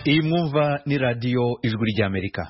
Iyi mwumva ni radio Ijwi ry'Amerika.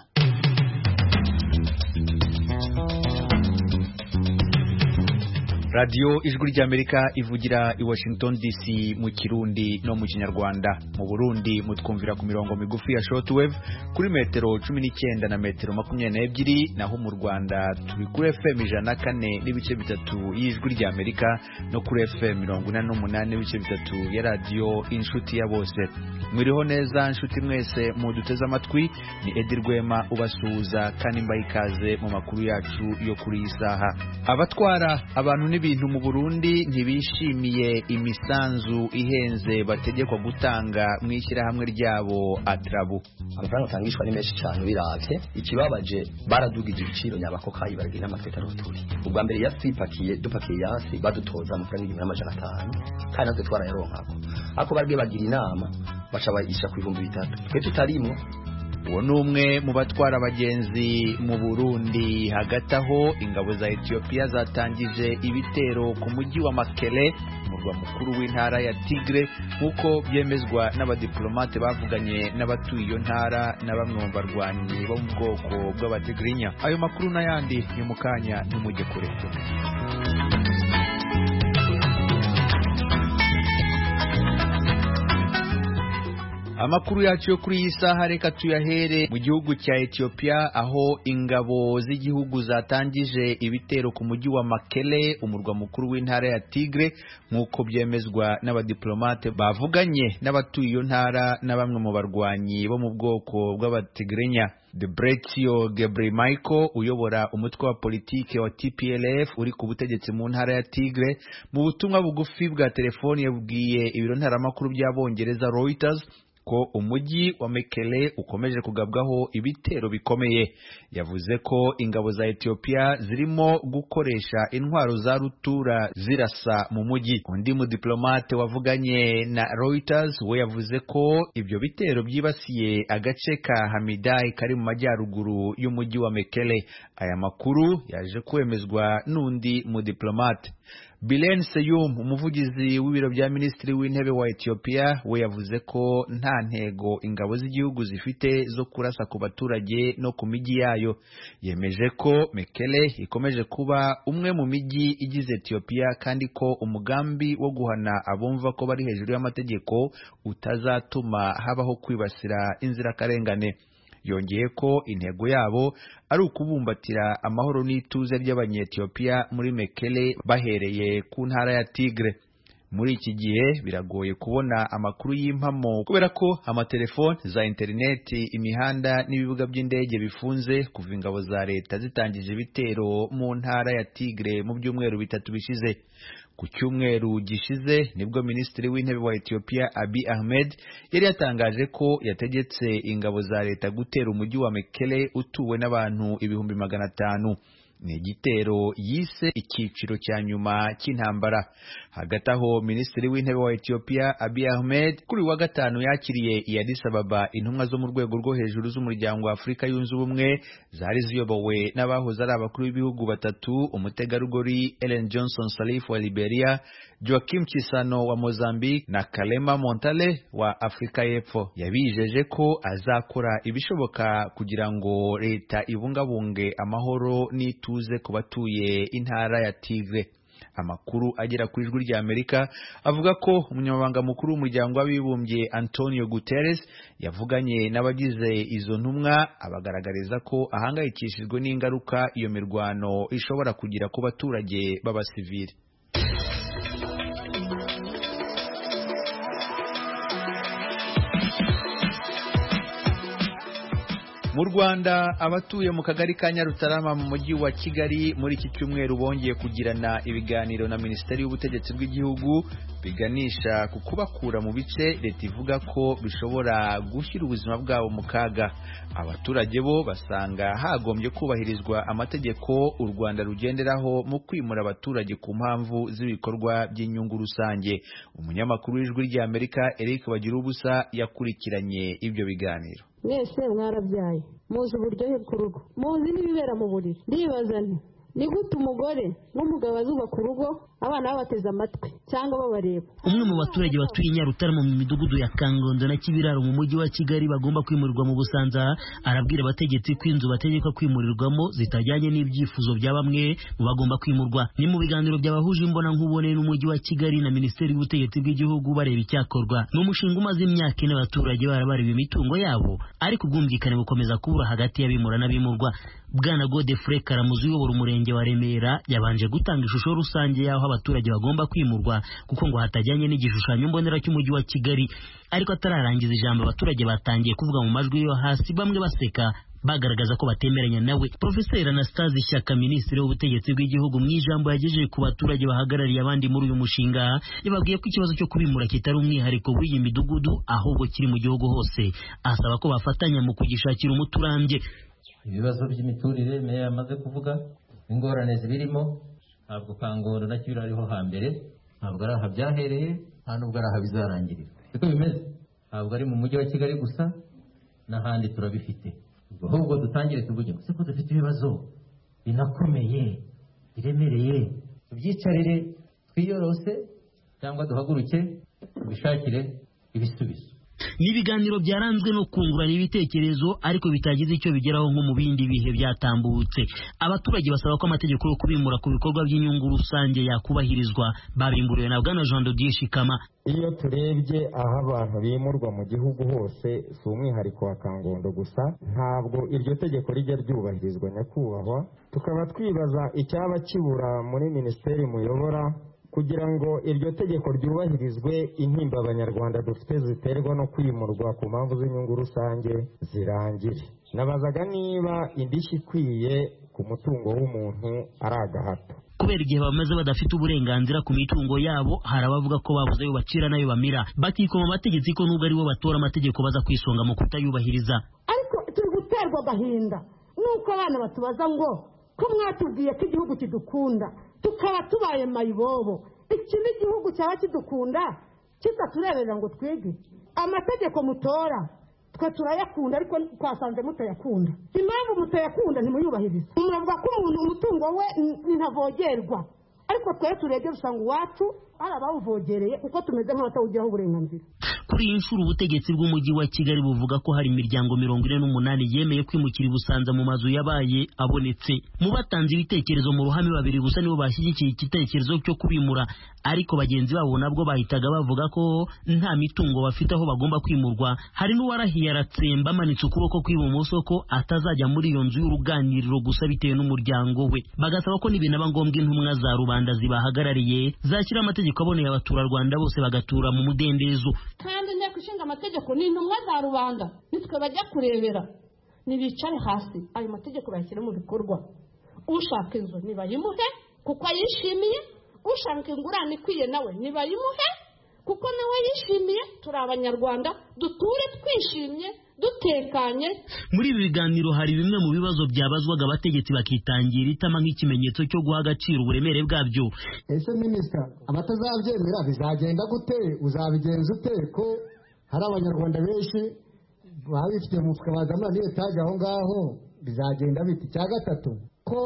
Radio Ijwi ry'Amerika ivugira i Washington DC mu Kirundi no mu Kinyarwanda. Mu Burundi mutwumvira ku mirongo migufi ya shortwave kuri metero 19 na metero 22, naho mu Rwanda turi kuri FM 104.3 y'Ijwi ry'Amerika no kuri FM 48.3 ya radio Inshuti ya Bose. Mwiriho neza nshuti mwese muduteze amatwi, ni Edi Rwema ubasuhuza kandi mbayikaze mu makuru yacu yo kuri isaha. Abatwara abantu n'ibintu mu Burundi ntibishimiye imisanzu ihenze bategekwa gutanga mwishyirahamwe ryabo Atrabu. Amafaranga atangishwa ni menshi cyane biravye, ikibabaje baradugije ibiciro nyabakokayi baragina amateka ruturi. Ubwa mbere yasipakiye dupakiye yasi badutoza amafaranga 1500 kandi natwe twarayaronkako. Ako barge bagira inama baca bayisha ku 3000. Twe tutarimwe. Uwo numwe mu batwara abagenzi mu Burundi. Hagati aho ingabo za Ethiopia zatangije ibitero ku mujyi wa Mekele, murwa mukuru w'intara ya Tigre, nkuko byemezwa n'abadiplomate bavuganye n'abatuye iyo ntara na bamwe mu barwanyi bo mu bwoko bw'abatigrinya. Ayo makuru n'ayandi ni mukanya ntimujye kure. Amakuru yacu yo kuri isaha reka tuyahere mu gihugu cya Ethiopia, aho ingabo z'igihugu zatangije ibitero ku mujyi wa Mekele, umurwa mukuru w'intara ya Tigre, nkuko byemezwa n'abadiplomate bavuganye n'abatuye iyo ntara na bamwe mu barwanyi bo mu bwoko bw'abatigrinya. Debretsion Gebremichael uyobora umutwe wa politike wa TPLF uri ku butegetsi mu ntara ya Tigre, mu butumwa bugufi bwa telefoni yabwiye ibiro ntaramakuru by'Abongereza Reuters ko umujyi wa Mekele ukomeje kugabwaho ibitero bikomeye. Yavuze ko ingabo za Ethiopia zirimo gukoresha intwaro za rutura zirasa mu mujyi. Undi mu diplomate wavuganye na Reuters we yavuze ko ibyo bitero byibasiye agace ka Hamidai kari mu majyaruguru y'umujyi wa Mekele. Aya makuru yaje kwemezwa n'undi mu diplomate. Bilen Seyum, umuvugizi w'ibiro bya Minisitiri w'Intebe wa Ethiopia, we yavuze ko nta ntego ingabo z'igihugu zifite zo kurasa ku baturage no ku miji yayo. Yemeje ko Mekele ikomeje kuba umwe mu miji igize Ethiopia kandi ko umugambi wo guhana abumva ko bari hejuru y'amategeko utazatuma habaho kwibasira inzirakarengane. Yongeye ko intego yabo ari ukubumbatira amahoro n'ituze ry'Abanyethiopia muri Mekele bahereye ku ntara ya Tigre. Muri iki gihe biragoye kubona amakuru y'impamo kubera ko amatelefone za interineti, imihanda n'ibibuga by'indege bifunze kuva ingabo za leta zitangije ibitero mu ntara ya Tigre mu byumweru bitatu bishize. Ku cyumweru gishize nibwo Minisitiri w'Intebe wa Ethiopia Abiy Ahmed yari yatangaje ko yategetse ingabo za leta gutera umujyi wa Mekele utuwe n'abantu 500,000. Ni igitero yise icyiciro cya nyuma cy'intambara. Hagati aho Minisitiri w'Intebe wa Ethiopia Abiy Ahmed kuri wa gatanu yakiriye i Addis Ababa intumwa zo mu rwego rwo hejuru z'umuryango wa Afurika yunze ubumwe zari ziyobowe n'abahoze ari abakuru b'ibihugu batatu, umutegarugori Ellen Johnson Sirleaf wa Liberia, Joaquim Chissano wa Mozambique na Kgalema Montale wa Afrika y'Epfo. Yabijeje ko azakora ibishoboka kugira ngo leta ibungabunge amahoro n'ituze ku batuye intara ya Tigre. Amakuru agera ku Ijwi ry'Amerika avuga ko umunyamabanga mukuru w'umuryango w'abibumbye Antonio Guterres yavuganye n'abagize izo ntumwa, abagaragariza ko ahangayikishijwe n'ingaruka iyo mirwano ishobora kugira ku baturage b'abasivili. Mu Rwanda abatuye mu kagari ka Nyarutarama mu mujyi wa Kigali muri iki cyumweru bongeye kugirana ibiganiro na Minisiteri y'Ubutegetsi bw'Igihugu biganisha ku kubakura mu bice leta ivuga ko bishobora gushyira ubuzima bwabo mu kaga. Abaturage bo basanga hagombye kubahirizwa amategeko u Rwanda rugenderaho mu kwimura abaturage ku mpamvu z'ibikorwa by'inyungu rusange. Umunyamakuru w'Ijwi ry'Amerika Eric Bagirubusa yakurikiranye ibyo biganiro. Mwese mwarabyaye, muzi uburyohe bw'urugo, muzi n'ibibera mu buriri. Ndibaza nti ni gute umugore n'umugabo azubaka urugo abana babateze amatwi cyangwa babareba. Umwe mu baturage batuye Nyarutarama mu midugudu ya Kangondo na Kibiraro mu mujyi wa Kigali bagomba kwimurirwa mu Busanza arabwira abategetsi ko inzu bategekwa kwimurirwamo zitajyanye n'ibyifuzo bya bamwe mu bagomba kwimurwa. Ni mu biganiro by'abahuje imbona nkubone n'umujyi wa Kigali na Minisiteri y'Ubutegetsi bw'Igihugu bareba icyakorwa. Ni umushinga umaze imyaka ine abaturage barabareba imitungo yabo ariko ubwumvikane bukomeza kubura hagati y'abimura n'abimurwa. Bwana Godefroid Karamuzi uyobora umurenge wa Remera yabanje gutanga ishusho rusange y'aho abaturage bagomba kwimurwa kuko ngo hatajyanye n'igishushanyo mbonera cy'umujyi wa Kigali, ariko atararangiza ijambo abaturage batangiye kuvuga mu majwi yo hasi bamwe baseka bagaragaza ko batemeranya nawe. Professor Anastase Shyaka, Minisitiri w'Ubutegetsi bw'Igihugu, mu ijambo yagejeje ku baturage bahagarariye abandi muri uyu mushinga yababwiye ko ikibazo cyo kubimura kitari umwihariko w'iyi midugudu ahubwo kiri mu gihugu hose, asaba ko bafatanya mu kugishakira umuti urambye. Ibibazo by'imiturire meya yamaze kuvuga, ingorane zibirimo, ntabwo Kangondo na Kibiraro ariho hambere, ntabwo ari aha byahereye, nta nubwo ari aha bizarangirira. Siko bimeze, ntabwo ari mu mujyi wa Kigali gusa, n'ahandi turabifite. Ahubwo dutangire tuvuge ko dufite ibibazo binakomeye biremereye, tubyicarire twiyorose cyangwa duhaguruke tubishakire ibisubizo. Ni ibiganiro byaranzwe no kungurana ibitekerezo ariko bitagize icyo bigeraho nko mu bindi bihe byatambutse. Abaturage basaba ko amategeko yo kubimura ku bikorwa by'inyungu rusange yakubahirizwa. Babimburiwe na Bwana Jean de Dieu Shikama. Iyo turebye aho abantu bimurwa mu gihugu hose, si umwihariko wa Kangondo gusa, ntabwo iryo tegeko rijya ryubahirizwa nyakubahwa. Tukaba twibaza icyaba kibura muri minisiteri muyobora kugira ngo iryo tegeko ryubahirizwe, intimba abanyarwanda dufite ziterwa no kwimurwa ku mpamvu z'inyungu rusange zirangire. Nabazaga niba indishyi ikwiye ku mutungo w'umuntu ari agahato. Kubera igihe bamaze badafite uburenganzira ku mitungo yabo, hari abavuga ko babuze ayo bacira n'ayo bamira, bakikoma amategeko ko nubwo ari bo batora amategeko baza kwisonga mu kutayubahiriza. Ariko turi guterwa agahinda nuko abana batubaza ngo ko mwatubwiye ko igihugu kidukunda tukaba tubaye mayibobo. Iki ni igihugu cyaba kidukunda kitatureberera ngo twege. Amategeko mutora twe turayakunda ariko twasanze mutayakunda. Impamvu mutayakunda ntimuyubahirize. Muravuga ko umuntu umutungo we ntavogerwa, ariko twe turebye usanga uwacu arabawuvogereye kuko tumeze nk'abatawugiraho uburenganzira. Kuri iyi nshuro ubutegetsi bw'umujyi wa Kigali buvuga ko hari imiryango 48 yemeye kwimukira i Busanza mu mazu yabaye abonetse. Mu batanze ibitekerezo mu ruhame babiri gusa nibo bashyigikiye igitekerezo cyo kubimura, ariko bagenzi babo nabwo bahitaga bavuga ko nta mitungo bafite aho bagomba kwimurwa. Hari n'uwarahiye aratsemba amanitse ukuboko kw'ibumoso ko atazajya muri iyo nzu y'uruganiriro gusa bitewe n'umuryango we. Bagasaba ko nibinaba ngombwa intumwa za rubanda zibahagarariye zashyira amategeko aboneye abaturarwanda bose bagatura mu mudendezo. Kandi inteko ishinga amategeko ni intumwa za rubanda, nitwe bajya kurebera. Nibicare hasi ayo mategeko bayashyire mu bikorwa. Ushaka inzu nibayimuhe kuko ayishimiye, ushaka ingurane ikwiye nawe nibayimuhe kuko nawe yishimiye. Turi abanyarwanda duture twishimye dutekanye. Muri ibi biganiro hari bimwe mu bibazo byabazwaga abategetsi bakitangira itama nk'ikimenyetso cyo guha agaciro uburemere bwabyo. Ese minisita, abatazabyemera bizagenda gute? Uzabigenza ute ko hari abanyarwanda benshi babifite mu mufuka bazamura n'etaje aho ngaho? Bizagenda biti? Cya gatatu, ko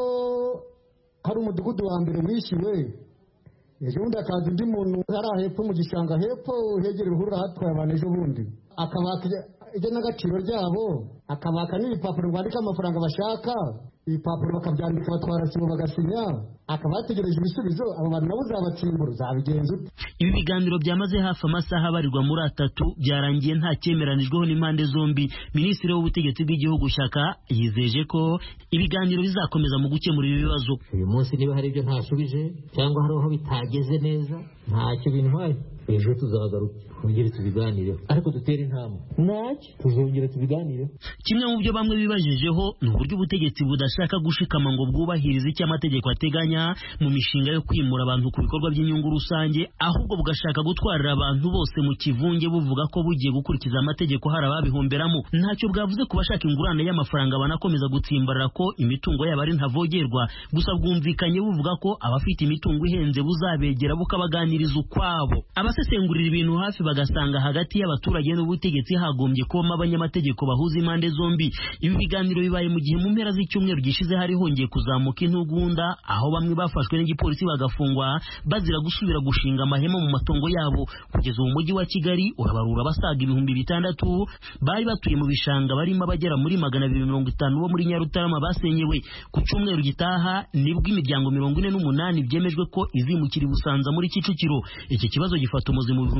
hari umudugudu wa mbere wishyuwe, ejo bundi akaza undi muntu hari hepfo mu gishanga hepfo hegera ibihuru hatwaye abantu ejo bundi, akabaka igenagaciro ryabo, akabaka n'ibipapuro rwandika amafaranga bashaka, ibipapuro bakabyandika batwara sibo bagasinya, akaba yategereje ibisubizo. Abo bantu nabo uzabatsimbura, uzabigenza ute? Ibi biganiro byamaze hafi amasaha abarirwa muri 3 byarangiye nta cyemeranijweho n'impande zombi. Minisitiri w'Ubutegetsi bw'Igihugu Shyaka yizeje ko ibiganiro bizakomeza mu gukemura ibi bibazo. Uyu munsi niba hari ibyo ntashubije cyangwa hari aho bitageze neza, ntacyo bintwaye, ejo tuzagaruka twongere tubiganireho, ariko dutere intambwe, ntacyo tuzongera tubiganireho. Kimwe mu byo bamwe bibajijeho ni uburyo ubutegetsi budashaka gushikama ngo bwubahirize icyo amategeko ateganya mu mishinga yo kwimura abantu ku bikorwa by'inyungu rusange, ahubwo bugashaka gutwarira abantu bose mu kivunge buvuga ko bugiye gukurikiza amategeko hari ababihomberamo. Ntacyo bwavuze ku bashaka ingurane y'amafaranga banakomeza gutsimbarara ko imitungo yabo ari ntavogerwa, gusa bwumvikanye buvuga ko abafite imitungo ihenze buzabegera bukabaganiriza ukwabo. abasesengurira ibintu hafi bagasanga hagati y'abaturage n'ubutegetsi hagombye kubamo abanyamategeko bahuza impande zombi. Ibi biganiro bibaye mu gihe mu mpera z'icyumweru gishize hari hongeye kuzamuka intugunda aho bamwe bafashwe n'igipolisi bagafungwa bazira gusubira gushinga amahema mu matongo yabo. Kugeza mu mujyi wa Kigali urabarura basaga 600 bari batuye mu bishanga barimo abagera muri 250 bo muri Nyarutarama basenyewe. Ku cyumweru gitaha nibwo imiryango 48 byemejwe ko izimukira Busanza muri Kicukiro. Iki kibazo gifata umuzi mu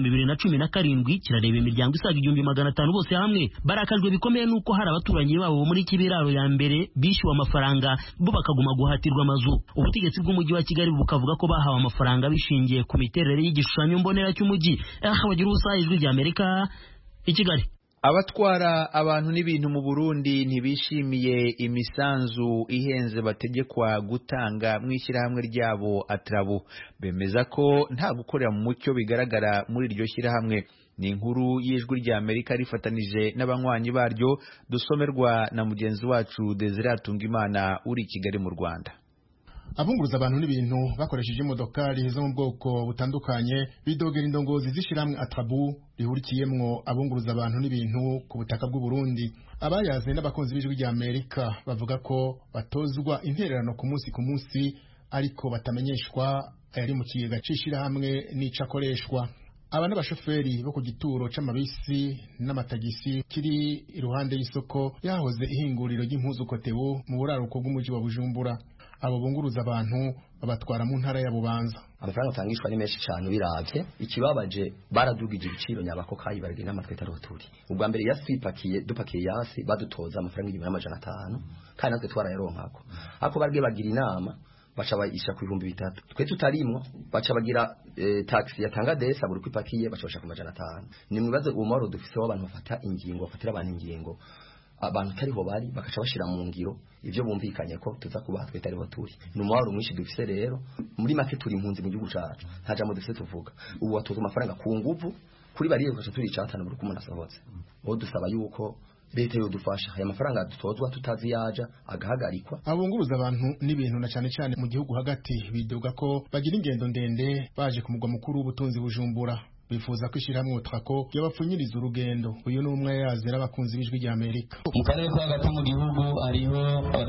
2017 kirareba imiryango isaga 1500 bose hamwe. Barakajwe bikomeye nuko hari abaturanyi babo muri Kibiraro ya mbere bishyuwe amafaranga bo bakaguma guhatirwa amazu. Ubutegetsi bw'umujyi wa Kigali bukavuga ko bahawe amafaranga bishingiye ku miterere y'igishushanyo mbonera cy'umujyi. Bagira usayijwe rya Amerika i Kigali. Abatwara abantu n'ibintu mu Burundi ntibishimiye imisanzu ihenze bategekwa gutanga mu ishyirahamwe ryabo Atrabu. Bemeza ko nta gukorera mu mucyo bigaragara muri iryo shyirahamwe. Ni inkuru y'ijwi rya Amerika rifatanije n'abanywanyi baryo dusomerwa na mugenzi wacu Desire Atungimana uri Kigali mu Rwanda. Abunguruza abantu n'ibintu bakoresheje imodokari zo mu bwoko butandukanye bidogera indongozi zishiramwe Atrabu rihurikiyemwo abunguruza abantu n'ibintu ku butaka bw'u Burundi. Abayaze n'abakonzi b'ijwi rya Amerika bavuga ko batozwa intererano ku munsi ariko batamenyeshwa ayari mu kigega c'ishirahamwe n'icakoreshwa. Aba n'abashoferi bo ku gituro c'amabisi n'amatagisi kiri iruhande y'isoko yahoze ihinguriro ry'impuzu Kotebu mu buraruko bw'umujyi wa Bujumbura. Abo bunguruza abantu babatwara mu ntara ya Bubanza. Amafaranga atangishwa ni menshi cyane biravye. Ikibabaje baradugije ibiciro nyabako kayi barige n'amatwe taroturi. Ubwa mbere yasipakiye dupakiye yasi badutoza amafaranga 1500 kandi natwe twarayaronkako. Ako barige bagira inama baca bayisha ku 3000. Twe tutarimwo baca bagira taxi yatanga desa buri kwipakiye baca bashaka 500. Ni mwibaze uwo mwaro dufise w'abantu bafata ingingo bafatira abantu ingingo. Abantu tariho bari bakaca bashira mu ngiro ivyo bumvikanye ko tuza kubaha twe tariho turi. Numwaro mwinshi dufise rero muri make turi impunzi mu gihugu cacu. Ntaja mu dufise tuvuga. Ubu watoza amafaranga ku nguvu kuri bariye ko turi cyatana buri kumuna sohotse. Bo dusaba yuko leta yo dufasha aya mafaranga dutozwa tutazi yaja agahagarikwa. Abunguruza abantu n'ibintu na cyane cyane mu gihugu hagati bidoga ko bagira ingendo ndende baje ku mugwa mukuru w'ubutunzi Bujumbura. Bifuza kwishirahamwe Otrako yabapfunyiriza urugendo. Uyu numwe yazera abakunzi b'ijwi rya Amerika. Mu karere ka hagati mu gihugu hariho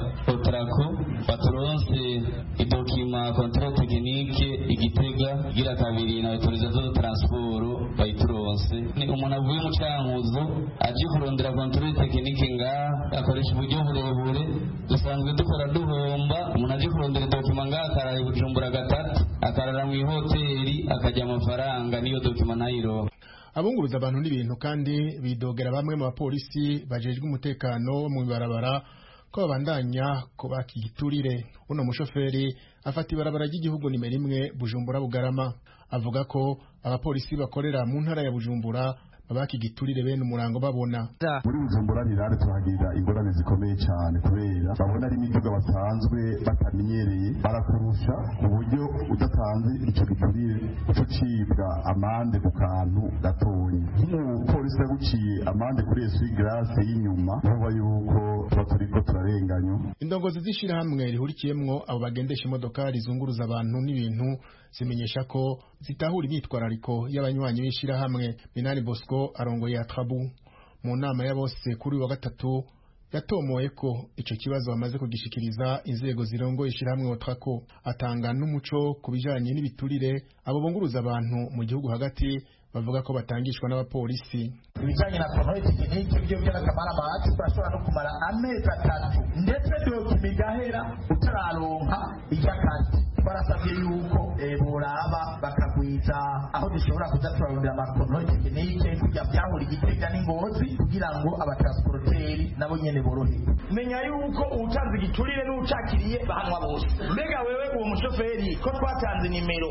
Otrako baturonse idokima controle technique Igitega gira kabiri na autorisation de transport bayituronse. Ni umuntu avuye mu Cankuzo aje kurondera controle technique nga akoresha uburyo burebure dusanzwe dukora duhomba. Umuntu aje kurondera dokima nga akaraye Bujumbura gatatu akarara mu hoteli akajya amafaranga niyo dokima Nairo. Abunguruza abantu n'ibintu kandi bidogera bamwe mu bapolisi bajejwe umutekano mu ibarabara ko babandanya ko bakigiturire. Uno mushoferi afata ibarabara ry'igihugu nimero 1 Bujumbura Bugarama avuga ko abapolisi bakorera mu ntara ya Bujumbura bakigiturire bene umurango babona. Muri Bujumbura nirare tuhagirira ingorane zikomeye cyane kubera babona ari imiduga basanzwe batamenyereye barakurusha uburyo udatanze icyo giturire ucibwa amande ku kantu gatoyi. Umupolisi yaguciye amande kuri eswigirase y'inyuma vuba yuko baturiko turarenganywa. Indongozi zishirahamwe rihurikiyemwo abo bagendesha imodoka rizunguruza abantu n'ibintu zimenyesha ko zitahura imyitwarariko y'abanywanyi b'ishirahamwe. Minani Bosco arongoye Atrabu mu nama ya bose kuri wa gatatu yatomoye ko ico kibazo bamaze kugishikiriza inzego zirongo ishirahamwe Otrako. Atanga n'umuco kubijanye n'ibiturire abo bunguruza abantu mu gihugu hagati bavuga ko batangishwa n'abapolisi. Ibijanye na controle technique byo by'akamara bahati turashobora no kumara amezi 3 ndetse dokimigahera utararonka ijakati. Barasabye yuko boraba bakagwiza aho dushobora kuza turarondera amakontrole technique kujya byahura Igitega n'Ingozi kugira ngo abatransporteri nabo nyene borohe. Menya yuko utanze igiturire n'ucakiriye bahanwa bose. Mbega wewe uwo mushoferi ko twatanze nimero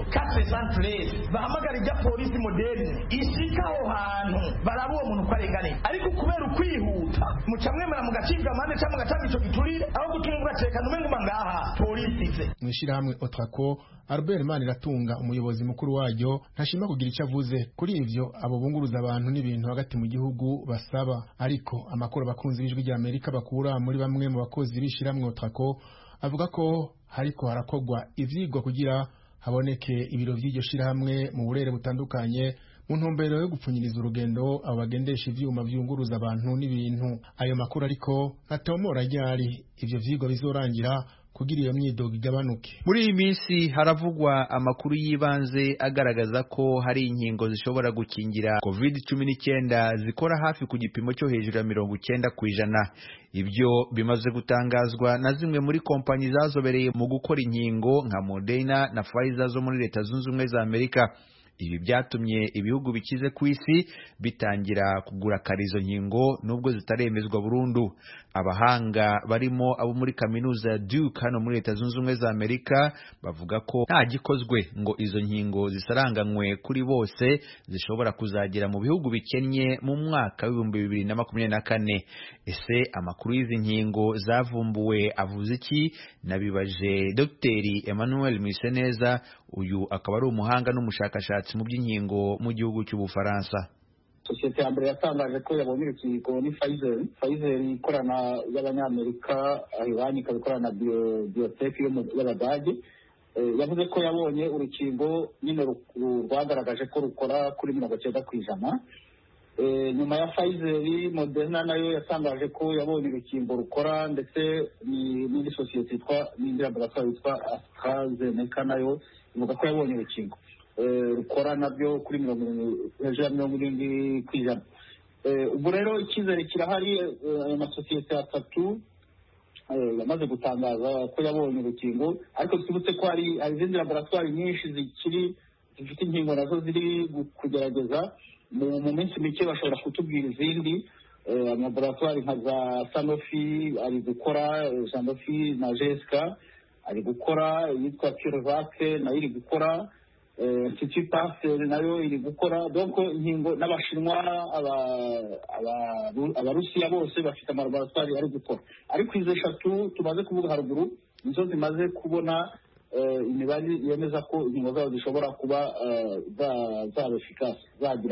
413 bahamagara ijya polisi moderne ishika aho hantu baraba uwo muntu kwarengane ariko kubera ukwihuta mucamwemera mugacibwa amande cyangwa mugatanga ico giturire aho gutunga cekana umengo ngaha polisi ze. Mwishirahamwe Otrako Albert Maniratunga umuyobozi mukuru waryo ntashima kugira icyo avuze kuri ivyo abo bunguruza abantu n'ibintu hagati mu gihugu basaba. Ariko amakuru abakunzi b'ijwi rya Amerika bakura muri bamwe mu bakozi b'ishiramwe Otrako avuga ko hariko harakogwa ivyigwa kugira haboneke ibiro vy'iryo shirahamwe mu burere butandukanye mu ntumbero yo gupfunyiriza urugendo abo bagendesha ivyuma vyunguruza abantu n'ibintu. Ayo makuru ariko ntatomora ryari ivyo vyigwa bizorangira kugira iyo myidogo igabanuke. Muri iyi minsi haravugwa amakuru yibanze agaragaza ko hari inkingo zishobora gukingira COVID-19 zikora hafi ku gipimo cyo hejuru ya 90%. Ibyo bimaze gutangazwa na zimwe muri kompanyi zazobereye mu gukora inkingo nka Moderna na Pfizer zo muri Leta Zunze Ubumwe za Amerika. Ibi byatumye ibihugu bikize ku isi bitangira kugura karizo nkingo nubwo zitaremezwa burundu. Abahanga barimo abo muri kaminuza ya Duke hano muri Leta Zunze Ubumwe za Amerika bavuga ko nta gikozwe ngo izo nkingo zisaranganywe kuri bose zishobora kuzagira mu bihugu bikennye mu mwaka wa 2024. Ese amakuru y'izi nkingo zavumbuwe avuze iki? Nabibaje Dr. Emmanuel Mwiseneza, uyu akaba ari umuhanga n'umushakashatsi mu by'inkingo mu gihugu cy'Ubufaransa. Sosiyete ya mbere yatangaje ko yabonye urukingo ni Pfizer ikorana y'Abanyamerika, Iran ikabikorana na Biotech y'Abadage. Yavuze ko yabonye urukingo nyine rwagaragaje ko rukora kuri 90%. Nyuma ya Pfizer, Moderna nayo yatangaje ko yabonye urukingo rukora, ndetse n'indi sosiyete n'indi laboratoire yitwa AstraZeneca nayo ivuga ko yabonye urukingo rukora nabyo kuri hejuru ya 70%. Ubwo rero icyizere kirahari. Amasosiyete atatu yamaze gutangaza ko yabonye urukingo, ariko twibutse ko hari izindi laboratoire nyinshi zifite inkingo nazo ziri kugerageza. Mu minsi mike bashobora kutubwira izindi. Laboratoire nka za Sanofi ari gukora, Sanofi na GSK ari gukora, yitwa CureVac nayo iri gukora, Institut Pasteur nayo iri gukora. Donc inkingo n'Abashinwa, Abarusiya bose bafite amalaboratoire ari gukora. Ariko izo eshatu tumaze kuvuga haruguru nizo zimaze kubona imibare yemeza ko inkingo zabo zishobora kuba zaba efficace,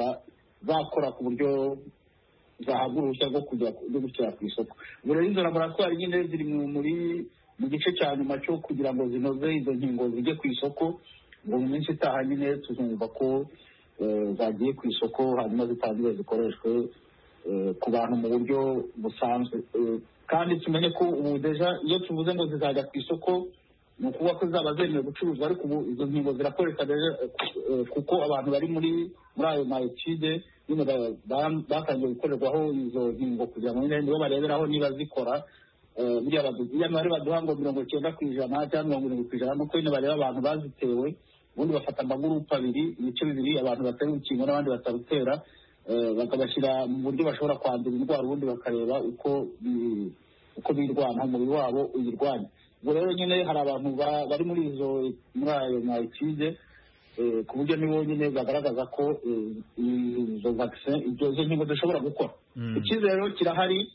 zakora ku buryo zahabwa uruhushya rwo gushyira ku isoko. Ubu rero izo laboratoire nyine ziri mu gice cya nyuma cyo kugira ngo zinoze izo nkingo zijye ku isoko. Ngo mu minsi itaha nyine tuzumva ko zagiye ku isoko, hanyuma zitangire zikoreshwe ku bantu mu buryo busanzwe. Kandi tumenye ko ubu deja iyo tuvuze ngo zizajya ku isoko ni ukuvuga ko zaba zemewe gucuruzwa, ariko ubu izo nkingo zirakoreshwa kuko abantu bari muri ayo maetude nyine batangiye gukorerwaho izo nkingo kugira ngo nibo bareberaho niba zikora. Buriya mibare baduha ngo 90% cyangwa 70% nuko nyine bareba abantu bazitewe, ubundi bafata amagurupe abiri, ibice bibiri, abantu batari urukingo n'abandi batarutera, bakabashyira mu buryo bashobora kwandura indwara, ubundi bakareba uko birwana umubiri wabo uyirwanya. Ubwo rero nyine hari abantu bari muri ayo maetude ku buryo nibo nyine bagaragaza ko izo vaccine, izo nkingo zishobora gukora. Icyizere kirahari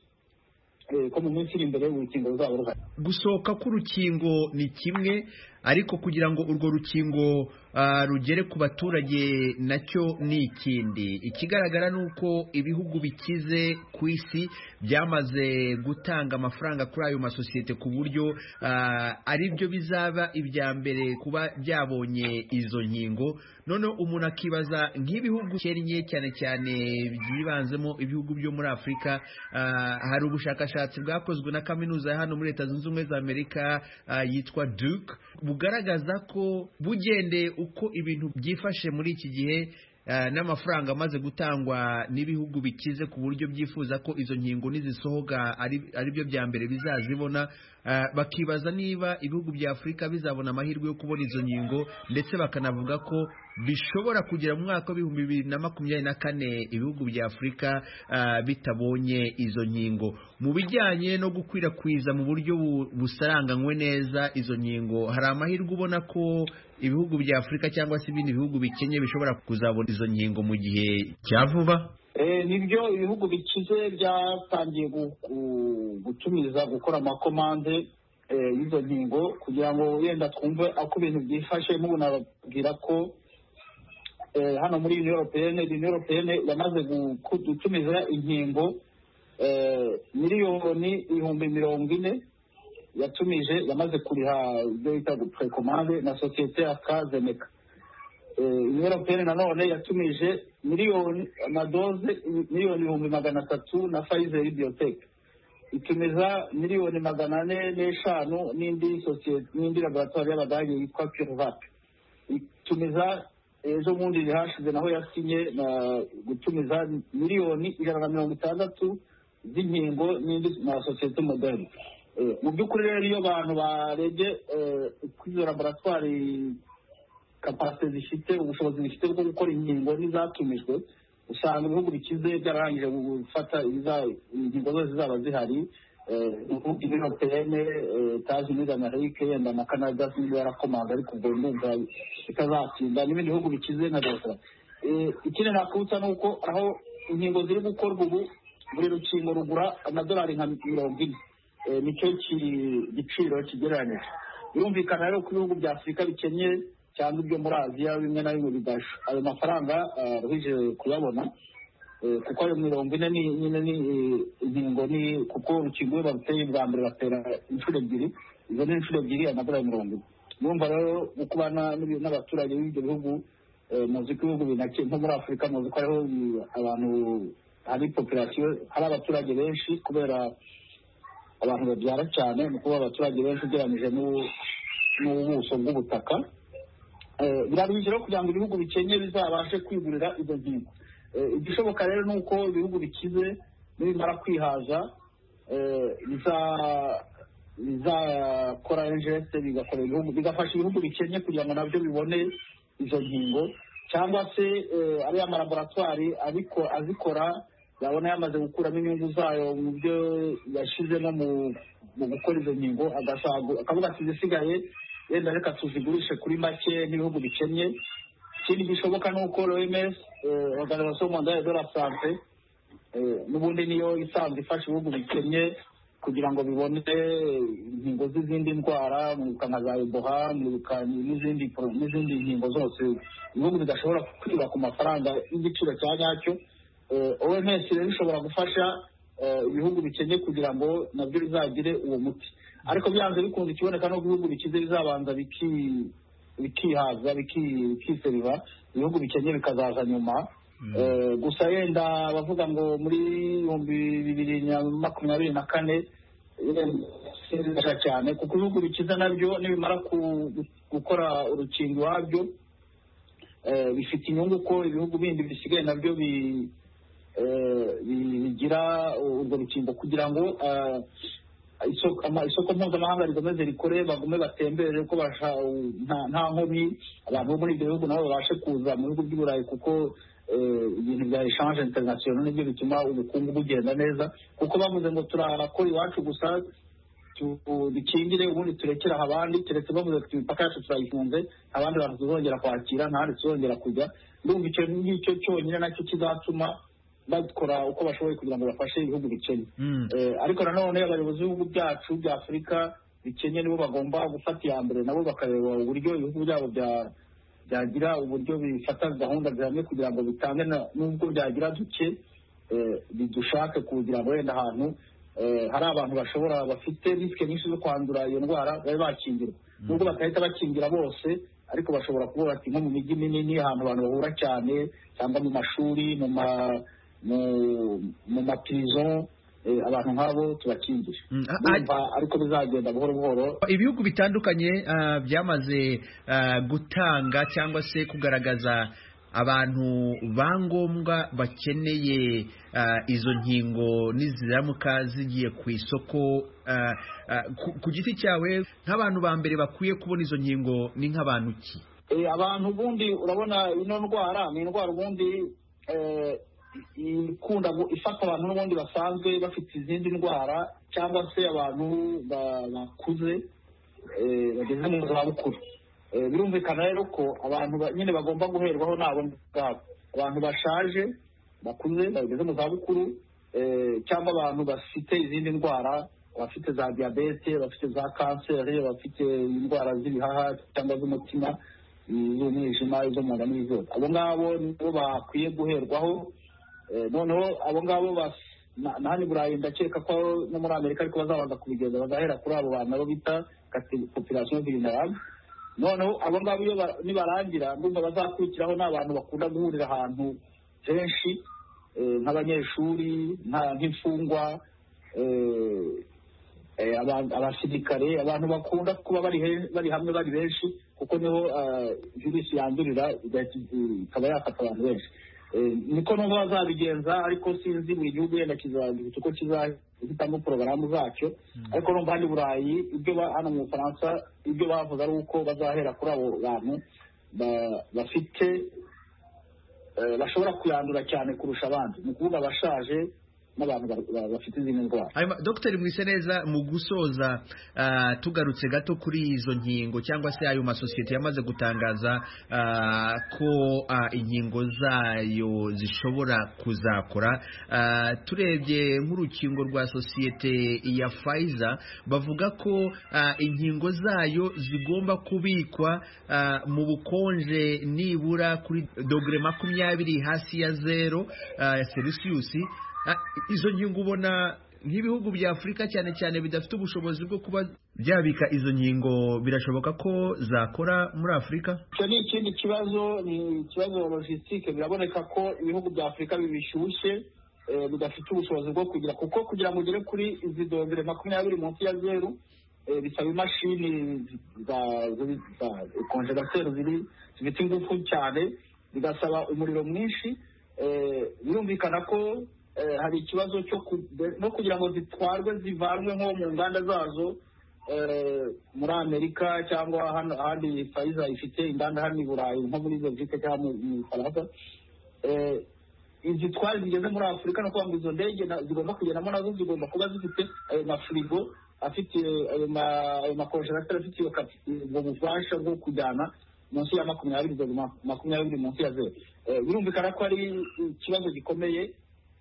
ko mu minsi iri imbere urukingo ruzaba ruhari. Gusohoka k'urukingo ni kimwe, ariko kugira ngo urwo rukingo rugere ku baturage nacyo ni ikindi. Ikigaragara ni uko ibihugu bikize ku isi byamaze gutanga amafaranga kuri ayo masosiyete ku buryo ari byo bizaba ibya mbere kuba byabonye izo nkingo. Noneho umuntu akibaza nk'ibihugu kennye cyane cyane byibanzemo ibihugu byo muri Afurika, hari ubushakashatsi bwakozwe na kaminuza ya hano muri Leta Zunze Ubumwe za Amerika yitwa Duke, bugaragaza ko bugendeye uko ibintu byifashe muri iki gihe n'amafaranga amaze gutangwa n'ibihugu bikize ku buryo byifuza ko izo nkingo nizisohoka ari byo bya mbere bizazibona, bakibaza niba ibihugu bya Afurika bizabona amahirwe yo kubona izo nkingo, ndetse bakanavuga ko bishobora kugera mu mwaka wa 2024 ibihugu bya Afurika bitabonye izo nkingo. Mu bijyanye no gukwirakwiza mu buryo busaranganywe neza izo nkingo, hari amahirwe ubona ko ibihugu bya Afurika cyangwa se ibindi bihugu bikenye bishobora kuzabona izo nkingo mu gihe cya vuba? Nibyo, ibihugu bikize byatangiye gutumiza, gukora amakomande y'izo nkingo kugira ngo yenda twumve uko ibintu byifashe. N'ubu nababwira ko hano muri Union Européenne yamaze gutumiza inkingo miliyoni 40,000 yatumije, yamaze kuriha ibyo bita precommande na sosiyete AstraZeneca. Union Européenne nanone yatumije amadoze miliyoni 300,000 na Pfizer Biotech, itumiza miliyoni 405 n'indi laboratoire y'Abadage yitwa CureVac, itumiza ejo bundi hashize naho yasinye gutumiza miliyoni 160 z'inkingo n'indi na sosiyete moderne. Mu by'ukuri rero iyo abantu barebye kuri laboratoire kapasite zifite ubushobozi bifite bwo gukora inkingo n'izatumijwe, usanga ibihugu bikize byararangije gufata ingingo zose zizaba zihari. Union Européenne, États-Unis d'Amérique, yenda na Canada sinzi yarakomanga, ariko ubwo ndumva bitazatsinda n'ibindi bihugu bikize nka Australia. Ikindi nakubutsa ni uko aho inkingo ziri gukorwa ubu, buri rukingo rugura amadolari nka 40, nicyo giciro kigereranije. Birumvikana rero ko ibihugu bya Afurika bikennye cyangwa ibyo muri Aziya bimwe na bimwe bidasha ayo mafaranga ruhije kuyabona, kuko ayo 40 nyine ni inkingo, ni kuko urukingo baruteye bwa mbere batera inshuro ebyiri, izo ni inshuro ebyiri amadolari 40. Numva rero ukubana n'abaturage b'ibyo bihugu, muzi ko ibihugu binake nko muri Afurika, muzi ko ariho abantu hari population, hari abaturage benshi kubera abantu babyara cyane, ni kuba abaturage benshi ugereranyije n'ubuso bw'ubutaka. Birabije rero kugira ngo ibihugu bikenye bizabashe kwigurira izo nkingo. Igishoboka rero ni uko ibihugu bikize nibimara kwihaza bizakora ingeste, bigafasha ibihugu bikenye kugira ngo nabyo bibone izo nkingo, cyangwa se ariya malaboratwari azikora yabona yamaze gukuramo inyungu zayo mu byo yashizemo mu gukora izo nkingo, akavuga ati zisigaye yenda reka tuzigurishe kuri make n'ibihugu bikennye. Ikindi gishoboka ni uko OMS, Organisation Mondiale de la Santé, n'ubundi niyo isanzwe ifasha ibihugu bikennye kugira ngo bibone inkingo z'izindi ndwara, nka za Ebola, n'izindi nkingo zose ibihugu bidashobora kwiba ku mafaranga y'igiciro cya nyacyo. OMS rero ishobora gufasha ibihugu bikennye kugira ngo nabyo bizagire uwo muti, ariko byanze bikunda ikiboneka no ibihugu bikize bizabanza bikihaza bikiseriva, ibihugu bikennye bikazaza nyuma. Gusa yenda bavuga ngo muri 2024 sinzira cyane, kuko ibihugu bikiza nabyo nibimara gukora urukingo wabyo bifite inyungu ko ibihugu bindi bisigaye nabyo bigira urwo rukingo, kugira ngo isoko mpuzamahanga rikomeze rikore, bagume batembere ko nta nkomyi, abantu bo muri ibyo bihugu nabo babashe kuza mu bihugu by'Uburayi, kuko ibintu bya echange international nibyo bituma ubukungu bugenda neza, kuko bavuze ngo turakora iwacu gusa dukingire ubundi turekera abandi, keretse bavuze ko imipaka yacu turayifunze, abandi bantu tuzongera kwakira, ntahandi tuzongera kujya. Ndumva icyo ngicyo cyonyine nacyo kizatuma bakora uko bashoboye kugira ngo bafashe ibihugu bikennye. Ariko nanone abayobozi b'ibihugu byacu bya Afurika bikennye nibo bagomba gufata iya mbere, nabo bakareba uburyo ibihugu byabo byagira uburyo bifata gahunda zihamye kugira ngo bitange, n'ubwo byagira duke bidushake kugira ngo wenda ahantu hari abantu bafite risike nyinshi zo kwandura iyo ndwara babe bakingirwa, nubwo batahita bakingira bose, ariko bashobora kuvuga ati nko mu mijyi minini ahantu abantu bahura cyane, cyangwa mu mashuri, mu maprison, abantu nk'abo tubakingire. Ariko bizagenda buhoro buhoro. Ibihugu bitandukanye byamaze gutanga cyangwa se kugaragaza abantu bangombwa bakeneye izo nkingo niziramuka zigiye ku isoko. Ku giti cyawe nk'abantu ba mbere bakwiye kubona izo nkingo ni nk'abantu ki? Abantu ubundi urabona ino ndwara ni indwara ubundi ikunda ifata abantu n'ubundi basanzwe bafite izindi ndwara, cyangwa se abantu bakuze bageze mu zabukuru. Birumvikana rero ko abantu nyine bagomba guherwaho nabo ngabo, abantu bashaje bakuze bageze mu zabukuru, cyangwa abantu bafite izindi ndwara, bafite za diabete, bafite za kanseri, bafite indwara z'ibihaha cyangwa z'umutima, iz'umwijima, izo mu nda n'izose. Abo ngabo nibo bakwiye guherwaho. Noneho abo ngabo nahani Burayi ndakeka ko no muri Amerika ariko bazabanza kubigeza, bazahera kuri abo bantu abo bita population vulnerable. noneho abo ngabo iyo nibarangira ndumva bazakurikiraho n'abantu bakunda guhurira ahantu henshi nk'abanyeshuri nk'imfungwa abasirikare, abantu bakunda kuba bari hamwe bari benshi, kuko niho virusi yandurira ikaba yafata abantu benshi. Niko n'ubu bazabigenza, ariko sinzi buri gihugu yenda kizagira uko kizahitamo porogaramu zacyo. Ariko no muri Burayi ibyo hano mu Bufaransa ibyo bavuga ari uko bazahera kuri abo bantu bafite bashobora kuyandura cyane kurusha abandi, ni ukuvuga abashaje n'abantu bafite izindi ndwara. Dr. Mwiseneza, mu gusoza tugarutse gato kuri izo nkingo cyangwa se ayo masosiyete yamaze gutangaza ko inkingo zayo zishobora kuzakora, turebye nk'urukingo rwa sosiyete ya Pfizer bavuga ko inkingo zayo zigomba kubikwa mu bukonje nibura kuri dogere 20 hasi ya 0 Celsius. Izo nkingo ubona nk'ibihugu bya Afurika cyane cyane bidafite ubushobozi bwo kuba byabika izo nkingo, birashoboka ko zakora muri Afurika? Icyo ni ikindi kibazo, ni ikibazo logistique. Biraboneka ko ibihugu bya Afurika bibishyushye bidafite ubushobozi bwo kugira, kuko kugira ngo ugere kuri izi dogere 20 munsi ya 0 bisaba imashini za konjerateri zifite ingufu cyane, bigasaba umuriro mwinshi. Birumvikana ko hari ikibazo cyo no kugira ngo zitwarwe zivanwe nko mu nganda zazo muri Amerika cyangwa ahandi Pfizer ifite inganda hano i Burayi nko muri Belgique cyangwa mu Faransa. Izitwara zigeze muri Afurika no kuvuga ngo izo ndege zigomba kugendamo nazo zigomba kuba zifite ayo mafirigo afite ayo makonjerateri afite ubwo bufasha bwo kujyana munsi ya 20 munsi ya 0. Birumvikana ko ari ikibazo gikomeye.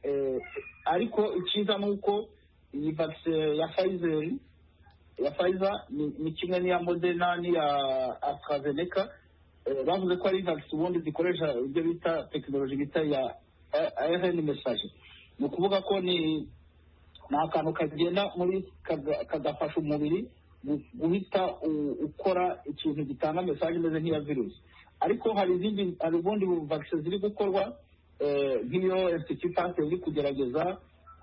Ariko icyiza ni uko iyi vaccine ya Pfizer ni kimwe n'iya Moderna n'iya AstraZeneca. Bavuze ko ari vaccine ubundi zikoresha ibyo bita tekinoloji bita ya ARN message. Ni ukuvuga ko ni akantu kagenda muri kagafasha umubiri guhita ukora ikintu gitanga message imeze nk'iya virusi. Ariko hari ubundi vaccine ziri gukorwa nk'iyo Institut Pasteur iri kugerageza,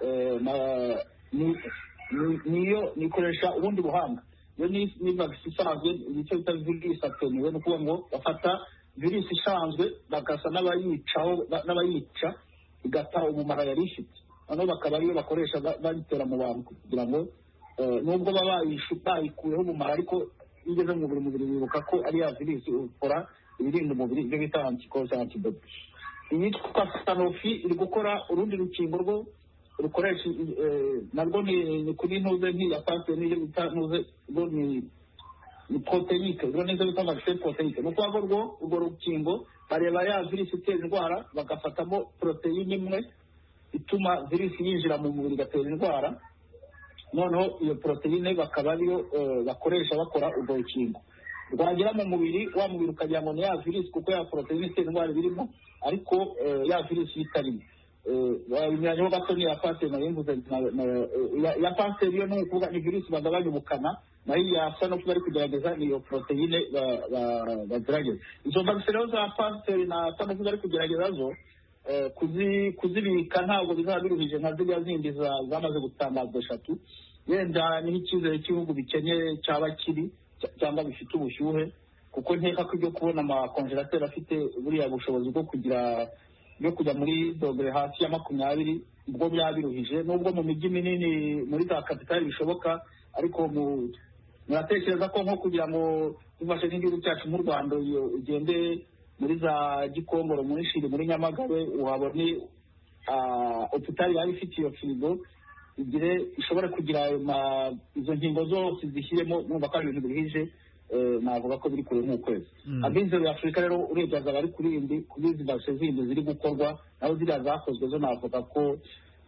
niyo nikoresha ubundi buhanga. Iyo ni vaccine isanzwe icyo bita virusi attenuée, ni ukuvuga ngo bafata virusi isanzwe bagasa n'abayica igata ubumara yari ifite, noneho bakaba ariyo bakoresha bayitera mu bantu kugira ngo nubwo baba bayikuyeho ubumara, ariko igeze mu mubiri bibuka ko ari ya virusi ukora ibirinda umubiri, ibyo bita antikorosi antibody. Iyitwa Sanofi iri gukora urundi rukingo rwo rukoresha narwo ni kuri ntuze nk'iya Pasteur n'iyo bita ntuze rwo ni proteinique, rwo nizo bita vaccine proteinique. Ni ukuvuga ngo urwo rukingo bareba ya virusi itera indwara bagafatamo proteine imwe ituma virusi yinjira mu mubiri igatera indwara, noneho iyo proteine bakaba ariyo bakoresha bakora urwo rukingo. Rwagera mu mubiri, wa mubiri ukagira ngo ni ya virusi kuko ya proteine itera indwara birimo, ariko ya virusi itarimo. Binyuranyeho gato ni ya Pasteur nayo mvuze. Ya Pasteur yo ni ukuvuga ni virusi bagabanya ubukana, naho iya Sanofi bari kugerageza ni iyo proteine bagerageza. Izo vaccine za Pasteur na Sanofi bari kugerageza zo kuzibika ntabwo bizaba biruhije nka ziriya zindi zamaze gutangazwa 3. Yenda niho icyizere cy'ibihugu bikenye cyaba kiri cyangwa bifite ubushyuhe, kuko nkeka ko ibyo kubona amakonjerateri afite buriya bushobozi bwo kujya muri dogere hasi ya 20 ubwo byabiruhije. Nubwo mu mijyi minini muri za kapitali bishoboka, ariko muratekereza ko nko kugira ngo tufashe nk'igihugu cyacu nk'u Rwanda ugende muri za Gikongoro, muri Shiri, muri Nyamagabe, uhabone hopitali yari ifite iyo firigo ishobora kugira izo nkingo zose zishyiremo, numva ko ari ibintu biruhije. Navuga ko biri kure nk'ukwezi. Abizero ya Afurika rero urebye bari kuri izi vaccine zindi ziri gukorwa, naho ziriya zakozwe zo navuga ko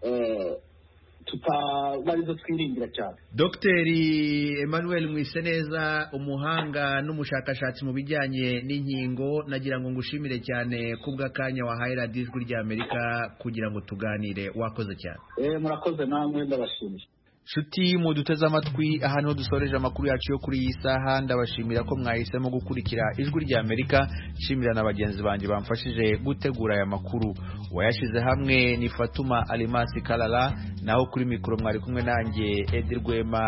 tutabarizo twiringira cyane. Dr. Emmanuel Mwiseneza, umuhanga n'umushakashatsi mu bijyanye n'inkingo, nagira ngo ngushimire cyane kubw'akanya wahaye Radio Ijwi ry'Amerika kugira ngo tuganire. Wakoze cyane. Murakoze namwe, ndabashimiye. Shuti muduteze amatwi ahantu dusoreje amakuru yacu yo kuri iyi saha ndabashimira ko mwahisemo gukurikira ijwi rya Amerika shimira na bagenzi banje bamfashije gutegura aya makuru wayashize hamwe ni Fatuma Alimasi Kalala naho kuri mikoro mwari kumwe nanjye Edirwema